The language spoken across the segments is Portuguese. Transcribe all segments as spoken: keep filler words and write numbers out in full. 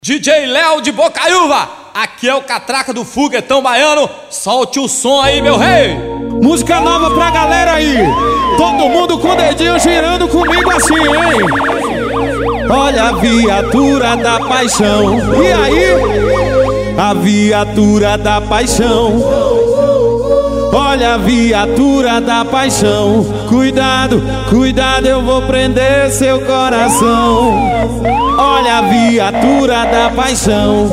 D J Léo de Bocaiúva, aqui é o Catraca do Foguetão Baiano. Solte o som aí, meu rei. Música nova pra galera aí. Todo mundo com o dedinho girando comigo assim, hein? Olha a viatura da paixão. E aí? A viatura da paixão. Olha a viatura da paixão. Cuidado, cuidado, eu vou prender seu coração. Olha a viatura da paixão.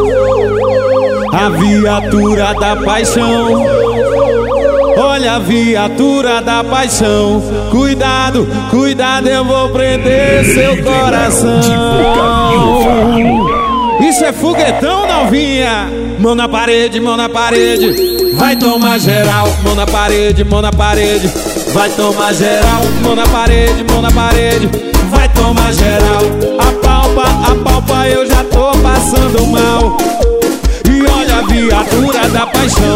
A viatura da paixão. Olha a viatura da paixão. Cuidado, cuidado, eu vou prender seu coração. Isso é foguetão, novinha. Mão na parede, mão na parede. Vai tomar geral, mão na parede, mão na parede. Vai tomar geral, mão na parede, mão na parede. Vai tomar geral. Apalpa, apalpa, eu já tô passando mal. E olha a viatura da paixão.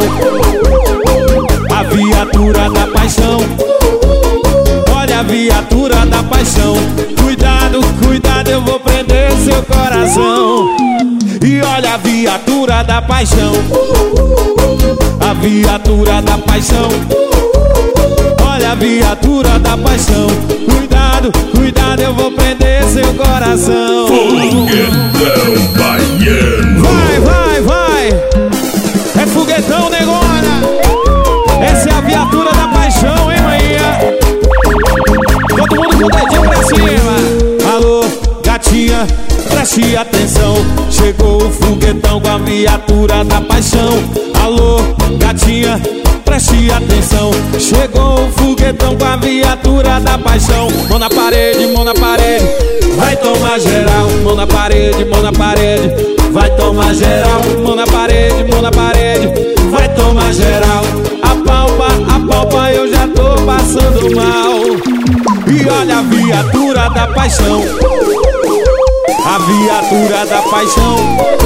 A viatura da paixão. Olha a viatura da paixão. Cuidado, cuidado, eu vou prender seu coração. E olha a viatura da paixão. A viatura da paixão. Olha a viatura da paixão. Cuidado, cuidado, eu vou prender seu coração. Foguetão Baiano. Vai, vai, vai. É foguetão, negona. Essa é a viatura da paixão, hein, maninha? Todo mundo com o dedinho pra cima. Alô, gatinha, preste atenção. Chegou o foguetão com a viatura da paixão. Alô, gatinha, preste atenção. Chegou o foguetão com a viatura da paixão. Mão na parede, mão na parede. Vai tomar geral, mão na parede, mão na parede. Vai tomar geral, mão na parede, mão na parede. Vai tomar geral. Apalpa, apalpa, eu já tô passando mal. E olha a viatura da paixão. A viatura da paixão.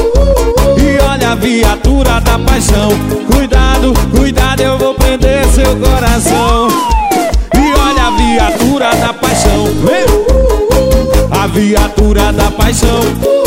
E olha a viatura da paixão. Cuidado, cuidado, eu vou prender seu coração. E olha a viatura da paixão. A viatura da paixão.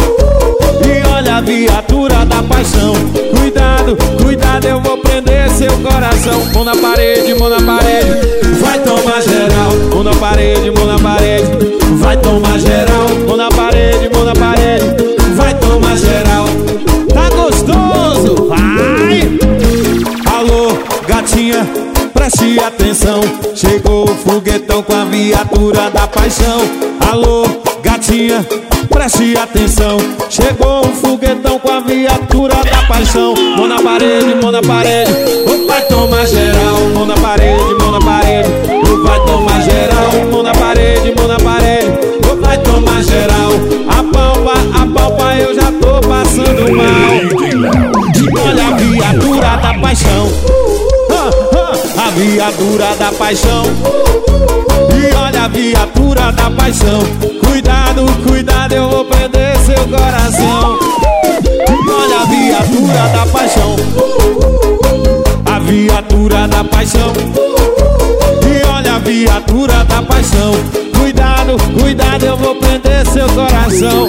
E olha a viatura da paixão. Cuidado, cuidado, eu vou prender seu coração. Mão na parede, mão na parede. Vai tomar geral. Mão na parede, mão na parede. Vai tomar geral. Mão na parede, mão na parede. Vai tomar geral. Tá gostoso? Vai! Alô, gatinha, preste atenção. Chegou o foguetão com a viatura da paixão. Alô, gatinha, preste atenção. Chegou o foguetão com a viatura da paixão. Mão na parede, mão na parede. Vai tomar geral. Mão na parede, mão na parede. Vai tomar geral. Mão na parede, mão na parede. Vai tomar geral. Apalpa, apalpa, eu já tô passando mal. E olha a viatura da paixão. A viatura da paixão. E olha a viatura da paixão. Cuidado, cuidado, eu vou prender seu coração. E olha a viatura da paixão. A viatura da paixão. E olha a viatura da paixão. Cuidado, cuidado, eu vou prender seu coração.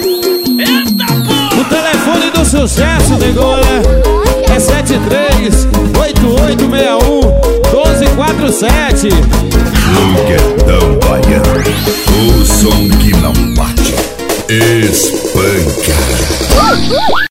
O telefone do sucesso, negona, é sete três oito oito seis um um dois quatro sete. Foguetão Baiano. O som que não bate. Espanca.